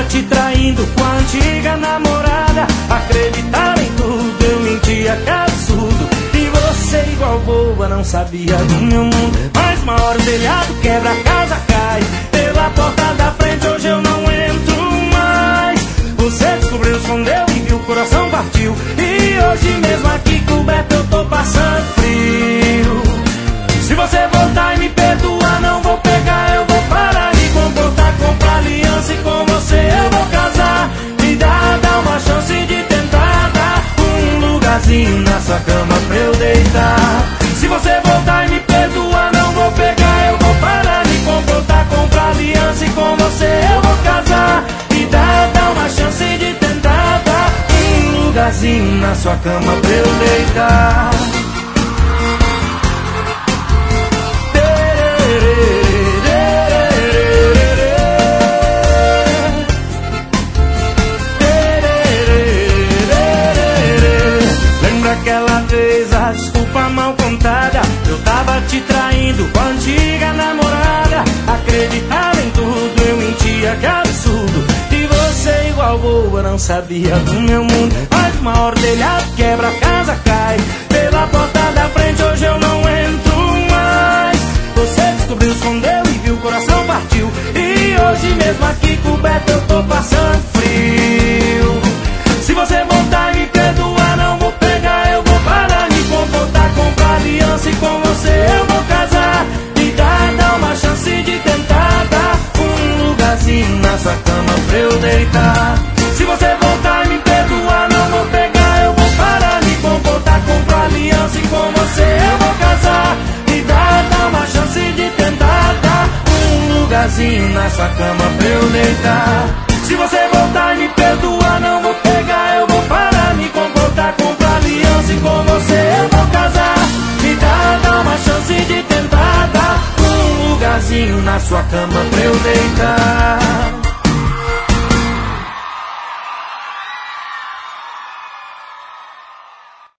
tava te traindo com a antiga namorada. Acreditava em tudo, eu mentia, que absurdo. E você igual boba não sabia do meu mundo. Mas uma hora o telhado quebra, a casa cai. Pela porta da frente hoje eu não entro mais. Você descobriu, escondeu e viu, o coração partiu. E hoje mesmo aqui coberto eu tô passando frio. Se você voltar e me perdoar, não vou pegar, eu vou parar de comportar, comprar aliança e com você eu vou casar. Me dá uma chance de tentar dar um lugarzinho na sua cama pra eu deitar. Se você voltar e me perdoar, não vou pegar, eu vou parar de comportar, comprar aliança e com você eu vou casar. Me dá uma chance de tentar dar um lugarzinho na sua cama pra eu deitar. Lembra aquela vez, a desculpa mal contada? Eu tava te traindo com a antiga namorada. Acreditava em tudo, eu mentia, que absurdo. E você igual boa não sabia do meu mundo. Mas uma hora o telhado quebra, a casa cai. Pela porta da frente hoje eu não entro mais. Você descobriu, escondeu e viu, o coração partiu. E hoje mesmo aqui coberto eu tô passando frio. Se você voltar e me perdoar, não vou pegar, eu vou parar de comportar, comprar aliança e com você eu vou casar. Me dá uma chance de tentar dar um lugarzinho na sua cama pra eu deitar. Se você voltar e me perdoar, não vou pegar, eu vou parar de comportar, comprar aliança e com você eu vou casar. Me dá uma chance de tentar dar um lugarzinho na sua cama pra eu deitar. Se você voltar e me perdoar, não vou pegar, eu vou parar, me comportar, comprar aliança e com você eu vou casar. Me dá uma chance de tentar dar um lugarzinho na sua cama pra eu deitar.